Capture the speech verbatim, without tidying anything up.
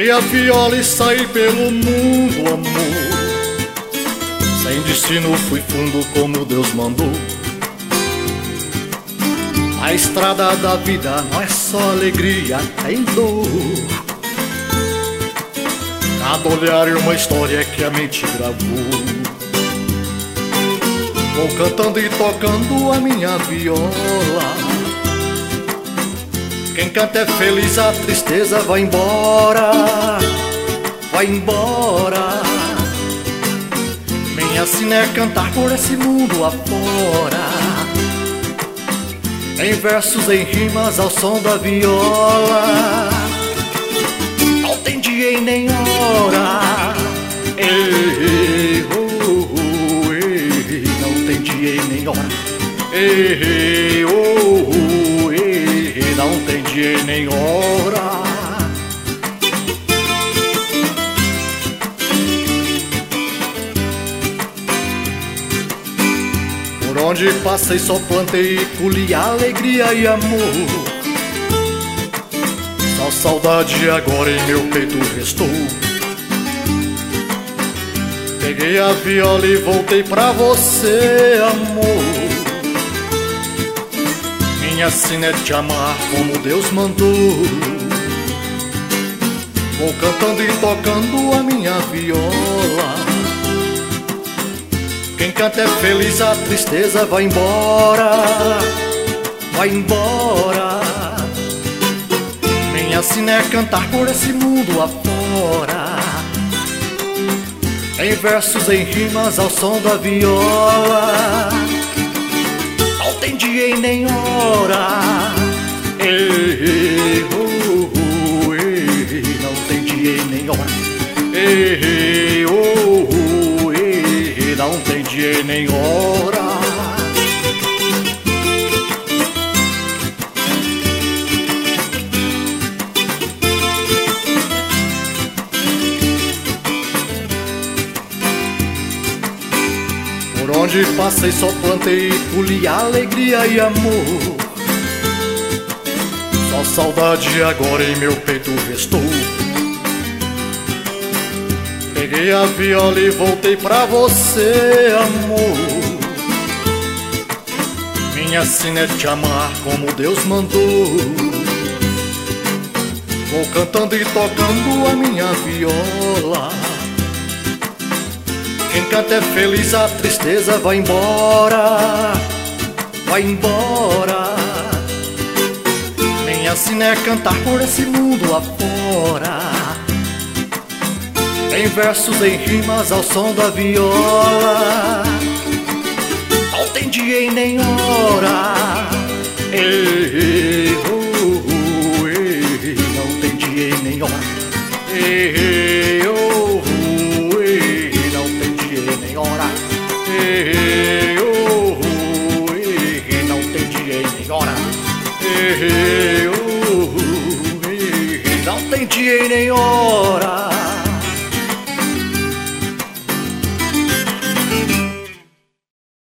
Peguei a viola e saí pelo mundo, amor. Sem destino fui fundo como Deus mandou. A estrada da vida não é só alegria, tem dor. Cada olhar é uma história que a mente gravou. Vou cantando e tocando a minha viola. Quem canta é feliz, a tristeza vai embora, vai embora. Minha sina é cantar por esse mundo afora, em versos, em rimas, ao som da viola. Não tem dia e nem hora, ei, oh, oh, ei. Não tem dia e nem hora, ei, oh, oh, ei. Não tem dia e nem hora. Por onde passei só plantei e colhi alegria e amor. Só saudade agora em meu peito restou. Peguei a viola e voltei pra você, amor. Minha sina é te amar como Deus mandou. Vou cantando e tocando a minha viola. Quem canta é feliz, a tristeza vai embora, vai embora. Minha sina é cantar por esse mundo afora, em versos, em rimas, ao som da viola. Não tem dia e nem hora, ei, oh, oh, ei. Não tem dia e nem hora, ei, oh, oh, ei. Não tem dia e nem hora. Por onde passei só plantei e colhi alegria e amor. Só saudade agora em meu peito restou. Peguei a viola e voltei pra você, amor. Minha sina é te amar como Deus mandou. Vou cantando e tocando a minha viola. Quem canta é feliz, a tristeza vai embora, vai embora. Minha sina é cantar por esse mundo afora, em versos, em rimas, ao som da viola. Não tem dia e nem hora, ei, oh, oh, ei. Não tem dia e nem hora, ei, oh, oh, ei. Não tem dia e nem hora, ei, oh, oh, ei. Não tem dia e nem hora, ei, oh, oh, ei. Não tem dia e nem hora.